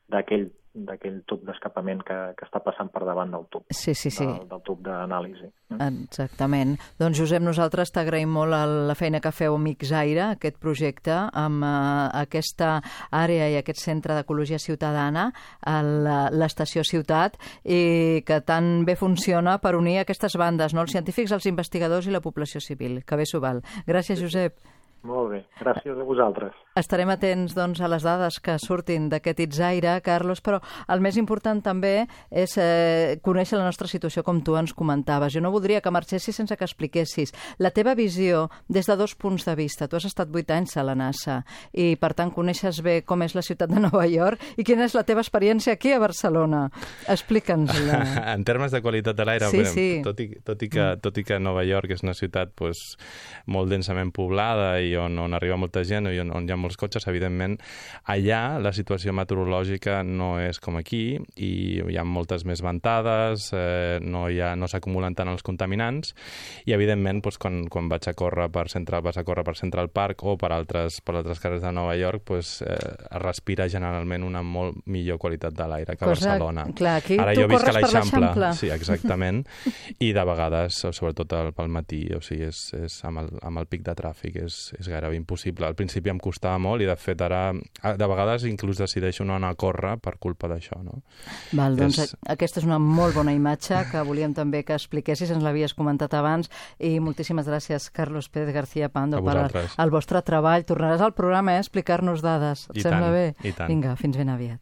d'aquell tub d'escapament que està passant per davant del tub. Sí. Del tub d'anàlisi. Exactament. Doncs, Josep, nosaltres t'agraïm molt la feina que feu amb Xaire, aquest projecte, amb aquesta àrea i aquest centre d'ecologia ciutadana a l'estació Ciutat, i que tan bé funciona per unir aquestes bandes, no? Els científics, els investigadors i la població civil. Que bé s'ho val. Gràcies, Josep. Molt bé, gràcies a vosaltres. Estarem atents, doncs, a les dades que surtin d'aquest Xaire, Carlos, però el més important també és conèixer la nostra situació, com tu ens comentaves. Jo no voldria que marxessis sense que expliquessis la teva visió des de 2 punts de vista. Tu has estat 8 anys a la NASA i, per tant, coneixes bé com és la ciutat de Nova York i quina és la teva experiència aquí a Barcelona. Explica'ns-la. En termes de qualitat de l'aire, sí. Tot i que Nova York és una ciutat molt densament poblada i on arriba molta gent i on hi ha molts cotxes, evidentment, allà la situació meteorològica no és com aquí i hi ha moltes més ventades, no s'acumulen tant els contaminants i, evidentment, quan vaig a córrer per Central Park o per altres carrers de Nova York, es respira generalment una molt millor qualitat de l'aire que a Barcelona. Clar, aquí ara tu jo visc a corres per l'Eixample. Sí, exactament, i de vegades, sobretot pel matí, o sigui, és amb el pic de tràfic és gairebé impossible. Al principi em costava molt i, de fet, ara de vegades inclús decideixo no anar a córrer per culpa d'això, no? Val, doncs aquesta és una molt bona imatge que volíem també que expliquessis, ens l'havies comentat abans, i moltíssimes gràcies, Carlos Pérez García Pando, per el vostre treball. Tornaràs al programa a explicar-nos dades. Et sembla bé? I tant. Vinga, fins ben aviat.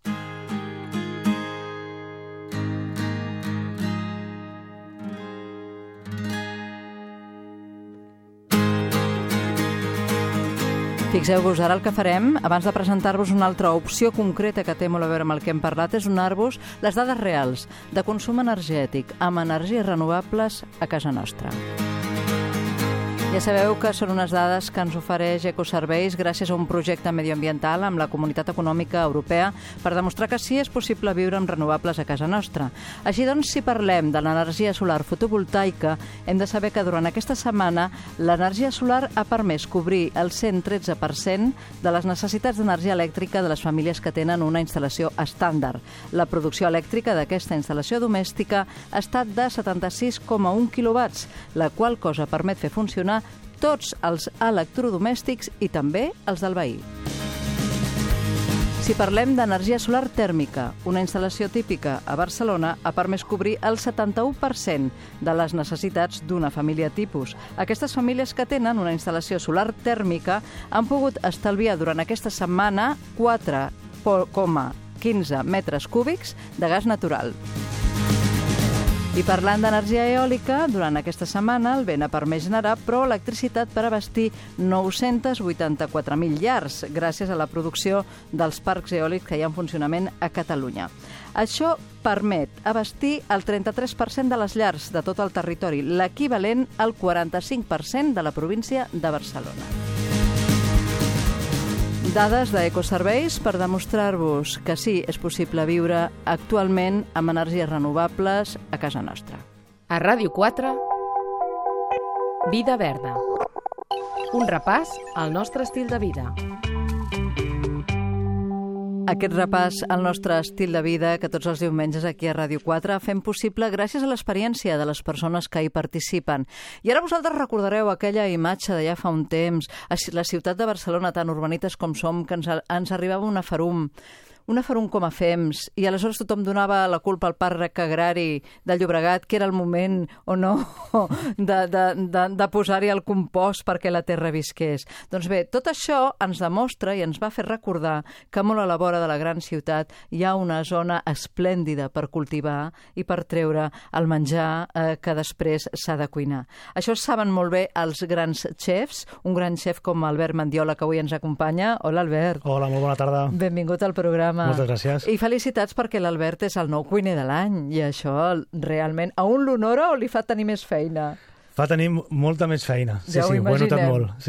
Fixeu-vos, ara el que farem, abans de presentar-vos una altra opció concreta que té molt a veure amb el que hem parlat, és donar-vos les dades reals de consum energètic amb energies renovables a casa nostra. Ja sabeu que són unes dades que ens ofereix Ecoserveis gràcies a un projecte medioambiental amb la Comunitat Econòmica Europea per demostrar que sí és possible viure amb renovables a casa nostra. Així doncs, si parlem de l'energia solar fotovoltaica, hem de saber que durant aquesta setmana l'energia solar ha permès cobrir el 113% de les necessitats d'energia elèctrica de les famílies que tenen una instal·lació estàndard. La producció elèctrica d'aquesta instal·lació domèstica ha estat de 76,1 quilowatts, la qual cosa permet fer funcionar tots els electrodomèstics i també els del veí. Si parlem d'energia solar tèrmica, una instal·lació típica a Barcelona ha permès cobrir el 71% de les necessitats d'una família tipus. Aquestes famílies que tenen una instal·lació solar tèrmica han pogut estalviar durant aquesta setmana 4,15 metres cúbics de gas natural. I parlant d'energia eòlica, durant aquesta setmana el vent ha permès generar prou electricitat per abastir 984.000 llars, gràcies a la producció dels parcs eòlics que hi ha en funcionament a Catalunya. Això permet abastir el 33% de les llars de tot el territori, l'equivalent al 45% de la província de Barcelona. Dades d'Ecoserveis per demostrar-vos que sí, és possible viure actualment amb energies renovables a casa nostra. A Ràdio 4, Vida Verda. Un repàs al nostre estil de vida. Aquest repàs al nostre estil de vida que tots els diumenges aquí a Ràdio 4 fem possible gràcies a l'experiència de les persones que hi participen. I ara vosaltres recordareu aquella imatge d'allà fa un temps, a la ciutat de Barcelona, tan urbanites com som, que ens arribava una ferum com a fems, i aleshores tothom donava la culpa al parc agrari del Llobregat, que era el moment o no de posar-hi el compost perquè la terra visqués. Doncs bé, tot això ens demostra i ens va fer recordar que molt a la vora de la gran ciutat hi ha una zona esplèndida per cultivar i per treure el menjar que després s'ha de cuinar. Això saben molt bé els grans xefs, un gran xef com Albert Mandiola, que avui ens acompanya. Hola, Albert. Hola, molt bona tarda. Benvingut al programa. Moltes gràcies. I felicitats perquè l'Albert és el nou cuiner de l'any i això realment a un l'honora o li fa tenir més feina? Fa tenir molta més feina. Sí, ja sí, ho he notat molt. Sí.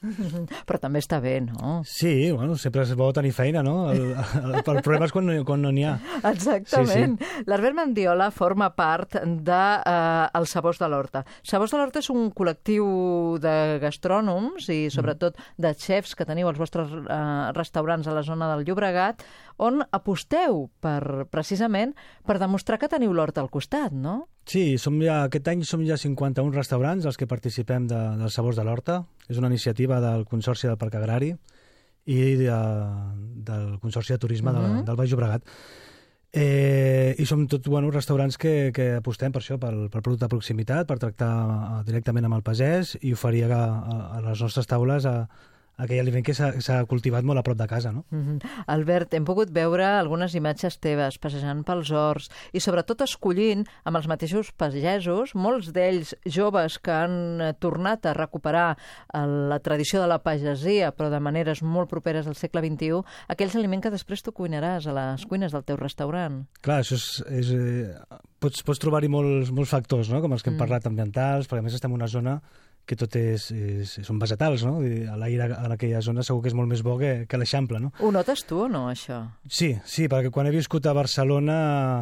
Però també està bé, no? Sí, bueno, sempre és bo tenir feina, no? El problema és quan no n'hi ha. Exactament. Sí. L'Albert Mendiola forma part dels Sabors de l'Horta. Sabors de l'Horta és un col·lectiu de gastrònoms i sobretot de xefs que teniu als vostres restaurants a la zona del Llobregat, on aposteu precisament per demostrar que teniu l'horta al costat, no? Sí, aquest any som ja 51 restaurants els que participem dels Sabors de l'Horta. És una iniciativa del Consorci del Parc Agrari i del Consorci de Turisme del Baix Llobregat. I som tots restaurants que apostem per això, pel producte de proximitat, per tractar directament amb el pagès i oferir a les nostres taules aquell aliment que s'ha cultivat molt a prop de casa, no? Albert, hem pogut veure algunes imatges teves passejant pels horts i sobretot escollint amb els mateixos pagesos, molts d'ells joves que han tornat a recuperar la tradició de la pagesia, però de maneres molt properes al segle XXI, aquells aliments que després tu cuinaràs a les cuines del teu restaurant. Clar, això és pots trobar-hi molts factors, no? Com els que hem parlat ambientals, perquè a més estem en una zona que tot són vegetals, no? L'aire en aquella zona segur que és molt més bo que l'Eixample, no? Ho notes tu o no, això? Sí, perquè quan he viscut a Barcelona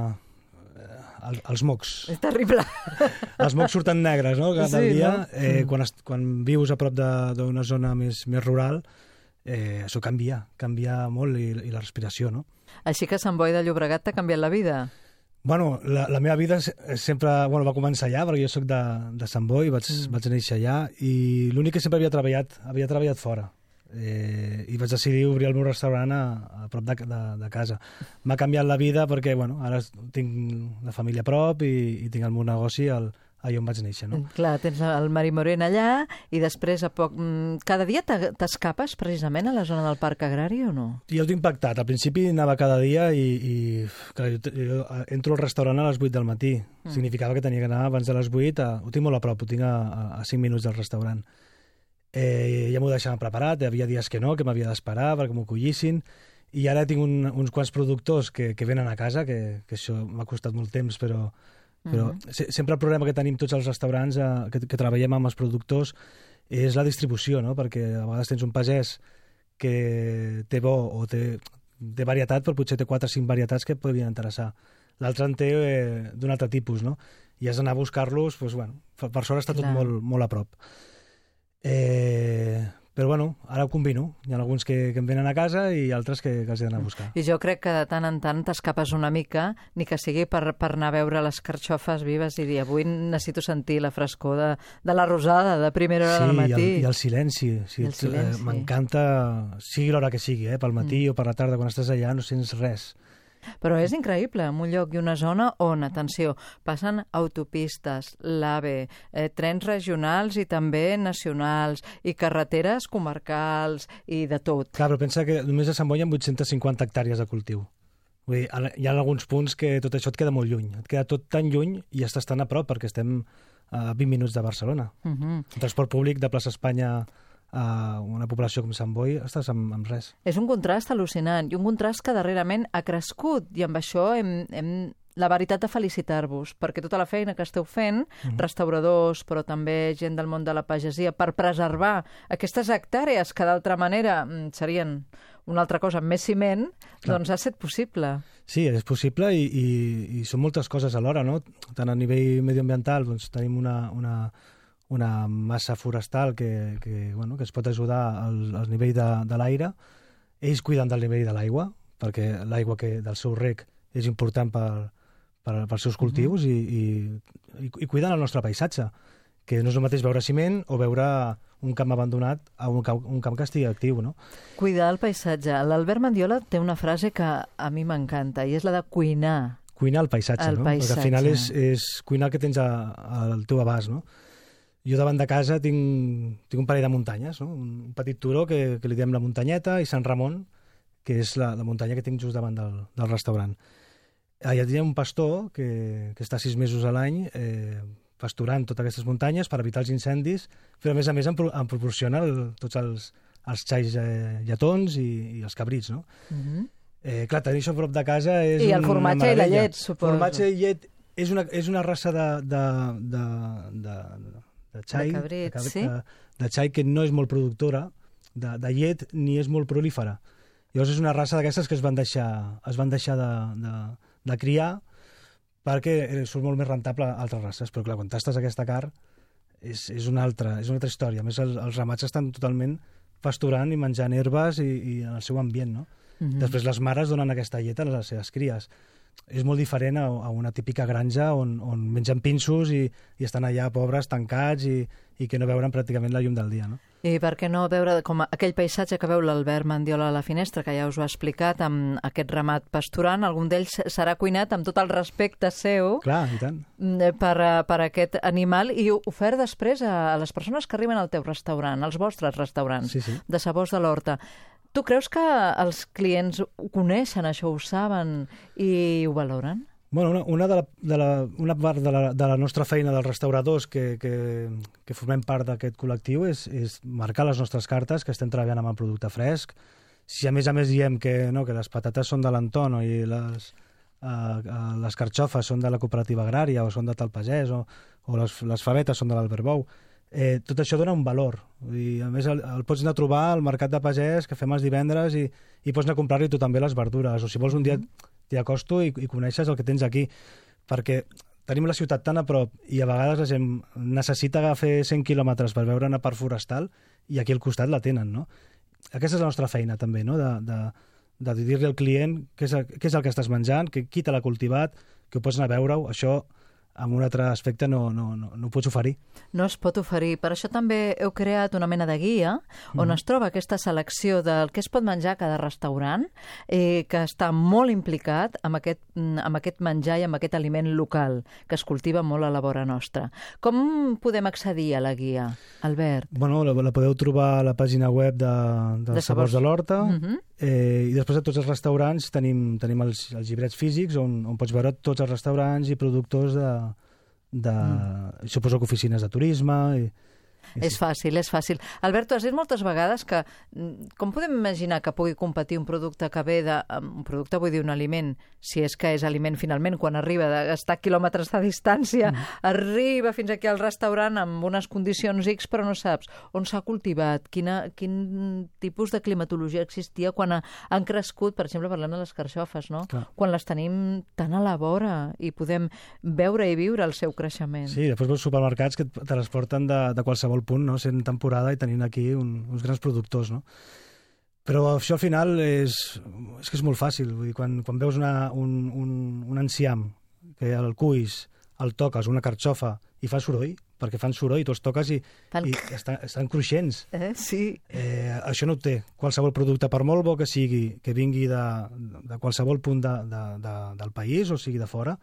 els mocs... És terrible. Els mocs surten negres, no? Cada dia. No? Quan vius a prop d'una zona més rural, això canvia molt i la respiració, no? Així que Sant Boi de Llobregat t'ha canviat la vida? Bueno, la meva vida sempre va començar allà, perquè jo soc de Sant Boi, vaig néixer allà, i l'únic que sempre havia treballat fora. I vaig decidir obrir el meu restaurant a prop de casa. M'ha canviat la vida perquè, ara tinc la família a prop i tinc el meu negoci allà on vaig néixer, no? Clar, tens el Mari Morent allà i després cada dia t'escapes precisament a la zona del Parc Agrari o no? Jo ho tinc pactat. Al principi anava cada dia i jo entro al restaurant a les 8 del matí. Significava que tenia que anar abans de les 8. Ho tinc molt a prop, ho tinc a 5 minuts del restaurant. Ja m'ho deixaven preparat, hi havia dies que no, que m'havia d'esperar perquè m'ho collissin, i ara tinc uns quants productors que venen a casa, que això m'ha costat molt temps, però sempre el problema que tenim tots els restaurants que treballem amb els productors és la distribució, no? Perquè a vegades tens un pagès que té bo o té varietat, però potser té 4 o 5 varietats que et podrien interessar. L'altre en té d'un altre tipus, no? I has d'anar a buscar-los, per sort està tot molt a prop. Però ara ho combino. Hi ha alguns que em venen a casa i altres que els he d'anar a buscar. I jo crec que de tant en tant t'escapes una mica, ni que sigui per anar a veure les carxofes vives i dir, avui necessito sentir la frescor de la rosada de primera hora del matí. I el silenci. M'encanta, sigui l'hora que sigui, pel matí o per la tarda, quan estàs allà no sents res. Però és increïble, en un lloc i una zona on, atenció, passen autopistes, l'AVE, trens regionals i també nacionals, i carreteres comarcals i de tot. Clar, però pensa que només a Sant Boi hi ha 850 hectàrees de cultiu. Vull dir, hi ha alguns punts que tot això et queda molt lluny. Et queda tot tan lluny i estàs tan a prop perquè estem a 20 minuts de Barcelona. El transport públic de Plaça Espanya a una població com Sant Boi, estàs amb res. És un contrast al·lucinant i un contrast que darrerament ha crescut i amb això hem la veritat de felicitar-vos, perquè tota la feina que esteu fent, restauradors, però també gent del món de la pagesia, per preservar aquestes hectàrees que d'altra manera serien una altra cosa amb més ciment, doncs ha estat possible. Sí, és possible i són moltes coses alhora, no? Tant a nivell medioambiental, doncs tenim una massa forestal que es pot ajudar al nivell de l'aire. Ells cuiden del nivell de l'aigua, perquè l'aigua del seu reg és important pels seus cultius i cuiden el nostre paisatge, que no és el mateix veure ciment o veure un camp abandonat a un camp que estigui actiu, no? Cuidar el paisatge. L'Albert Mendiola té una frase que a mi m'encanta i és la de cuinar. Cuinar el paisatge, no? Perquè al final és cuinar el que tens al teu abast, no? Jo davant de casa tinc un parell de muntanyes, no? Un petit turó que li diem la muntanyeta i Sant Ramon, que és la muntanya que tinc just davant del restaurant. Allà hi ha un pastor que està 6 mesos a l'any pasturant totes aquestes muntanyes per evitar els incendis, però a més em proporciona tots els xais lletons i els cabrits, no? Clar, tenir això a prop de casa és una meravella. I el formatge i la llet, suposo. Formatge i llet és una raça xai, De cabrit, sí. de xai que no és molt productora, de llet, ni és molt prolífera. Llavors és una raça d'aquestes que es van deixar de criar perquè surt molt més rentable a altres races, però clar, quan tastes aquesta carn és una altra història. A més, els ramats estan totalment pasturant i menjant herbes i en el seu ambient, no? Després les mares donen aquesta llet a les seves cries. És molt diferent a una típica granja on mengen pinços i estan allà pobres, tancats i que no veuen pràcticament la llum del dia, no? I per què no veure com aquell paisatge que veu l'Albert Mandiola a la finestra, que ja us ho ha explicat, amb aquest ramat pasturant, algun d'ells serà cuinat amb tot el respecte seu. Clar, i tant. Per aquest animal i ofert després a les persones que arriben al teu restaurant, als vostres restaurants de Sabors de l'Horta. Tu creus que els clients ho coneixen, això ho saben i ho valoren? Bueno, una part de la nostra feina dels restauradors que formem part d'aquest col·lectiu és marcar les nostres cartes, que estem treballant amb el producte fresc. Si a més diem que les patates són de l'Anton i les carxofes són de la cooperativa agrària o són de tal pagès o les favetes són de l'Albert Bou, tot això dona un valor. I a més el pots anar a trobar al mercat de pagès que fem els divendres i pots anar a comprar-li tu també les verdures, o si vols un dia t'hi acosto i coneixes el que tens aquí, perquè tenim la ciutat tan a prop i a vegades la gent necessita fer 100 quilòmetres per veure una part forestal i aquí al costat la tenen, no? Aquesta és la nostra feina també, no? De dir-li al client què és el que estàs menjant, qui te l'ha cultivat, que ho pots anar a veure-ho. Això amb un altre aspecte no ho pots oferir. No es pot oferir. Per això també heu creat una mena de guia on es troba aquesta selecció del que es pot menjar a cada restaurant, que està molt implicat amb aquest menjar i amb aquest aliment local, que es cultiva molt a la vora nostra. Com podem accedir a la guia, Albert? Bueno, la podeu trobar a la pàgina web de Sabors de l'Horta, i després a tots els restaurants tenim els llibrets físics on pots veure tots els restaurants i productors suposo que oficines de turisme És fàcil, és fàcil. Albert, tu has dit moltes vegades que com podem imaginar que pugui competir un producte que ve un producte, vull dir un aliment, si és que és aliment finalment, quan arriba d'estar quilòmetres de distància, arriba fins aquí al restaurant amb unes condicions X, però no saps on s'ha cultivat, quin tipus de climatologia existia quan han crescut, per exemple, parlem de les carxofes, no? Quan les tenim tan a la vora i podem veure i viure el seu creixement. Sí, després veus supermercats que te les porten de qualsevol punt, no? Sent temporada i tenint aquí uns grans productors, no? Però això al final és que és molt fàcil. Vull dir, quan veus un enciam, que el cuis, el toques, una carxofa, i fa soroll, perquè fan soroll, i tu els toques i estan cruixents. Sí. Això no ho té. Qualsevol producte, per molt bo que sigui, que vingui de qualsevol punt del país, o sigui de fora,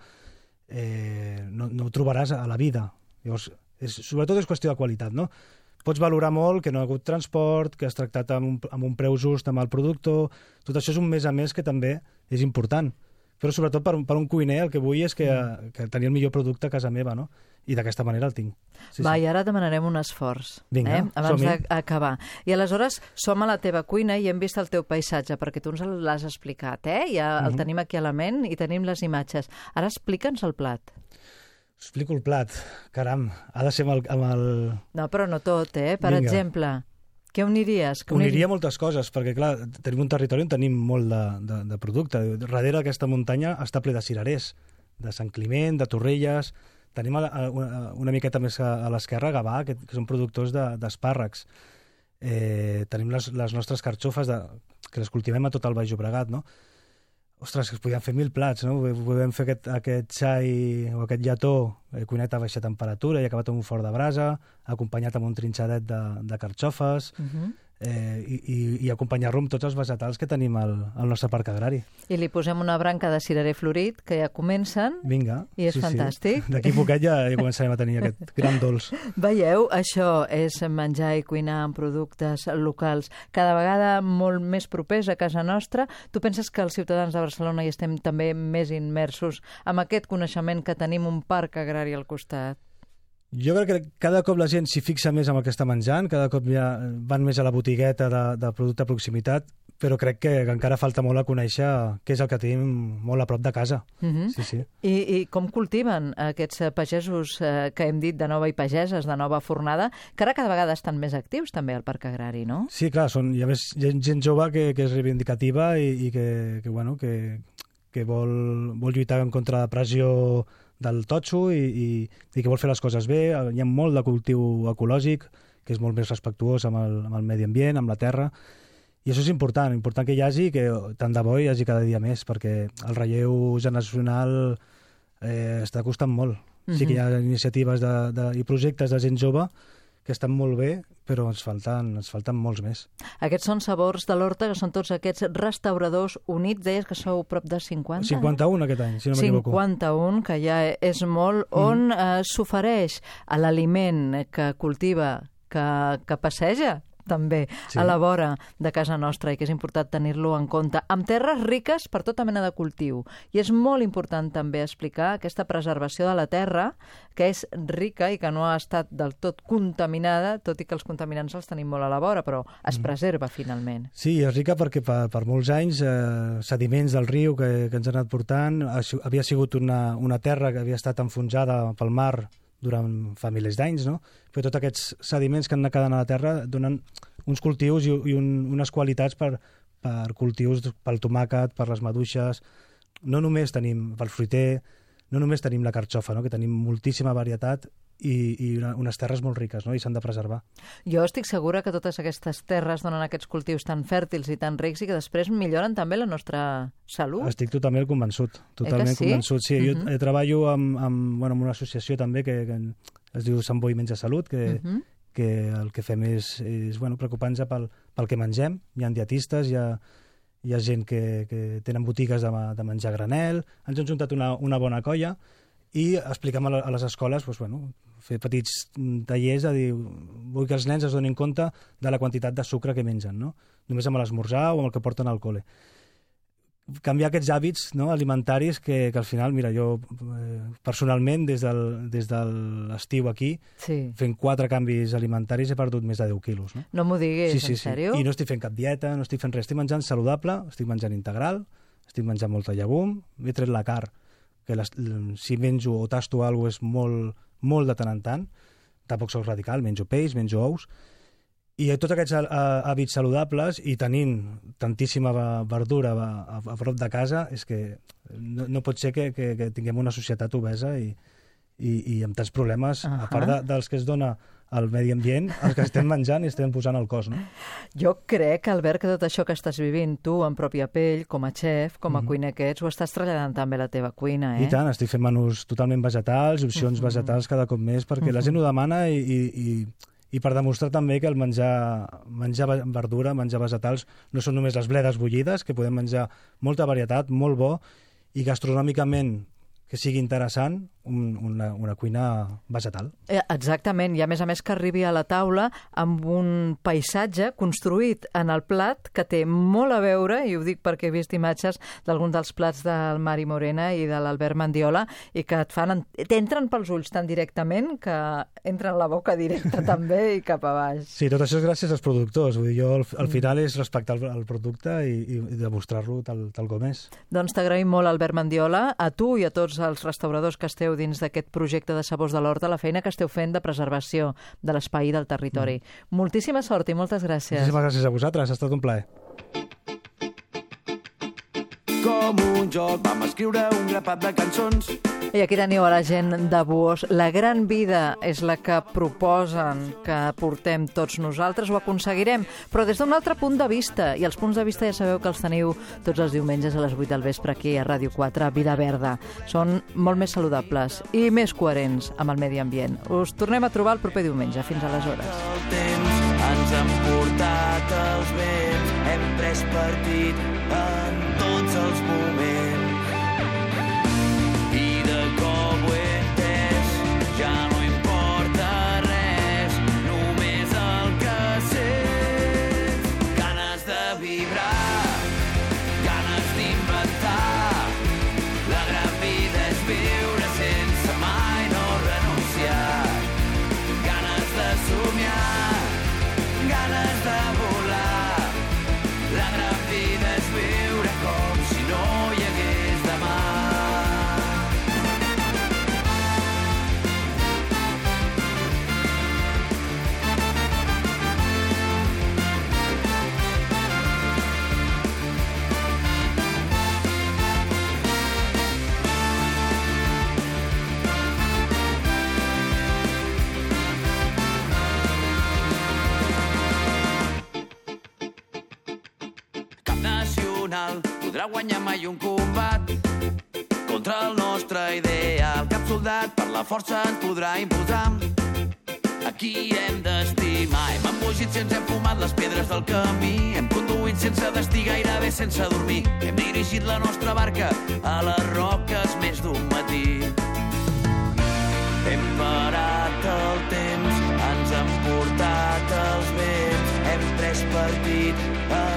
no ho trobaràs a la vida. Llavors, sobretot és qüestió de qualitat, no? Pots valorar molt que no ha hagut transport, que has tractat amb un preu just amb el productor. Tot això és un més a més que també és important. Però sobretot per un cuiner el que vull és que tenir el millor producte a casa meva, no? I d'aquesta manera el tinc. Va, i ara demanarem un esforç. Vinga, abans d'acabar. I aleshores som a la teva cuina i hem vist el teu paisatge, perquè tu ens l'has explicat, Ja el tenim aquí a la ment i tenim les imatges. Ara explica'ns el plat. Explico el plat. Caram, ha de ser amb el... No, però no tot, Per exemple, què uniries? Uniria moltes coses, perquè, clar, tenim un territori on tenim molt de producte. Darrere d'aquesta muntanya està ple de cirerers, de Sant Climent, de Torrelles. Tenim una miqueta més a l'esquerra Gavà, que són productors d'espàrrecs. Tenim les nostres carxofes, que les cultivem a tot el Baix Llobregat, no? Ostres, que es podien fer 1000 plats, no? Podem fer aquest xai o aquest lletó cuinat a baixa temperatura i acabat amb un forn de brasa, acompanyat amb un trinxadet de carxofes, i acompanyar-lo amb tots els vegetals que tenim al nostre parc agrari. I li posem una branca de cirerer florit, que ja comencen. Vinga. I és fantàstic. Sí. D'aquí poquet ja començarem a tenir aquest gran dolç. Veieu? Això és menjar i cuinar amb productes locals, cada vegada molt més propers a casa nostra. Tu penses que els ciutadans de Barcelona hi estem també més immersos amb aquest coneixement que tenim un parc agrari al costat? Jo crec que cada cop la gent s'hi fixa més en el que està menjant, cada cop ja van més a la botigueta de producte de proximitat, però crec que encara falta molt a conèixer què és el que tenim molt a prop de casa. Sí, sí. I com cultiven aquests pagesos que hem dit de nova i pageses, de nova fornada, que ara cada vegada estan més actius també al Parc Agrari, no? Sí, clar, hi ha gent jove que és reivindicativa i que vol lluitar en contra de la pressió del totxo i que vol fer les coses bé. Hi ha molt de cultiu ecològic, que és molt més respectuós amb el medi ambient, amb la terra. I això és important que hi hagi, que tant de bo hi hagi cada dia més, perquè el relleu generacional està costant molt. Sí que hi ha iniciatives i projectes de gent jove que estan molt bé, però ens falten molts més. Aquests són Sabors de l'Horta, que són tots aquests restauradors units. Deies que sou prop de 50? 51 aquest any, si no m'equivoco. 51, que ja és molt, on s'ofereix a l'aliment que cultiva, que passeja, també, a la vora de casa nostra, i que és important tenir-lo en compte, amb terres riques per tota mena de cultiu. I és molt important també explicar aquesta preservació de la terra, que és rica i que no ha estat del tot contaminada, tot i que els contaminants els tenim molt a la vora, però es preserva finalment. Sí, és rica perquè per molts anys sediments del riu que ens han anat portant, havia sigut una terra que havia estat enfonsada pel mar durant fa milers d'anys, no? Però tots aquests sediments que han anat quedant a la terra donen uns cultius i unes qualitats per cultius, pel tomàquet, per les maduixes. No només tenim pel fruiter, no només tenim la carxofa, no? Que tenim moltíssima varietat i unes terres molt riques, no? I s'han de preservar. Jo estic segura que totes aquestes terres donen aquests cultius tan fèrtils i tan rics i que després milloren també la nostra salut. Estic totalment convençut. Convençut. Sí, jo treballo amb una associació també que es diu Sant Boi Menja Salut, que el que fem és preocupar-nos pel que mengem. Hi ha dietistes, hi ha gent que tenen botigues de menjar granel. Ens hem juntat una bona colla i expliquem a les escoles, fer petits tallers de dir, vull que els nens es donin compte de la quantitat de sucre que mengen, no? Només amb l'esmorzar o amb el que porten al col·le. Canviar aquests hàbits, no, alimentaris que al final, mira, jo personalment des de l'estiu aquí, fent 4 canvis alimentaris he perdut més de 10 quilos. No m'ho diguis, en sèrio? I no estic fent cap dieta, no estic fent res, estic menjant saludable, estic menjant integral, estic menjant molta llegum, m'he tret la carn, que si menjo o tasto alguna cosa és molt de tant en tant, tampoc soc radical, menjo peix, menjo ous, i tots aquests hàbits saludables i tenint tantíssima verdura a prop de casa, és que no pot ser que tinguem una societat obesa i amb tants problemes, a part dels que es dona al medi ambient, els que estem menjant i estem posant al cos, no? Jo crec, Albert, que tot això que estàs vivint tu en pròpia pell, com a xef, com a cuiner que ets, ho estàs traslladant també a la teva cuina, I tant, estic fent menús totalment vegetals, opcions vegetals cada cop més, perquè la gent ho demana i per demostrar també que el menjar verdura, menjar vegetals, no són només les bledes bullides, que podem menjar molta varietat, molt bo, i gastronòmicament que sigui interessant, una cuina vegetal. Exactament, i a més que arribi a la taula amb un paisatge construït en el plat que té molt a veure, i ho dic perquè he vist imatges d'alguns dels plats del Mari Morena i de l'Albert Mandiola, i que t'entren pels ulls tan directament que entren a la boca directa també i cap a baix. Sí, tot això és gràcies als productors. Vull dir, jo al final és respectar el producte i demostrar-lo tal com és. Doncs t'agraïm molt, Albert Mandiola, a tu i a tots els restauradors que esteu dins d'aquest projecte de Sabors de l'Horta, la feina que esteu fent de preservació de l'espai i del territori. Moltíssima sort i moltes gràcies. Moltíssimes gràcies a vosaltres, ha estat un plaer. Com un joc vam escriure un grapat de cançons. I aquí teniu a la gent de Buós. La gran vida és la que proposen que portem tots nosaltres, ho aconseguirem, però des d'un altre punt de vista. I els punts de vista ja sabeu que els teniu tots els diumenges a les 8 del vespre aquí a Ràdio 4, Vida Verda. Són molt més saludables i més coherents amb el medi ambient. Us tornem a trobar el proper diumenge. Fins aleshores. El temps ens han portat els vents, hem pres partit en tots els moments. Ganes de volar, la gran vida podrà guanyar mai un combat contra el nostre ideal. Cap soldat per la força ens podrà imposar a qui hem d'estimar. Hem embogit sense hem fumat les pedres del camí, hem conduït sense destí, gairebé sense dormir. Hem dirigit la nostra barca a les roques més d'un matí. Hem parat el temps, ens han portat els vents, hem pres partit a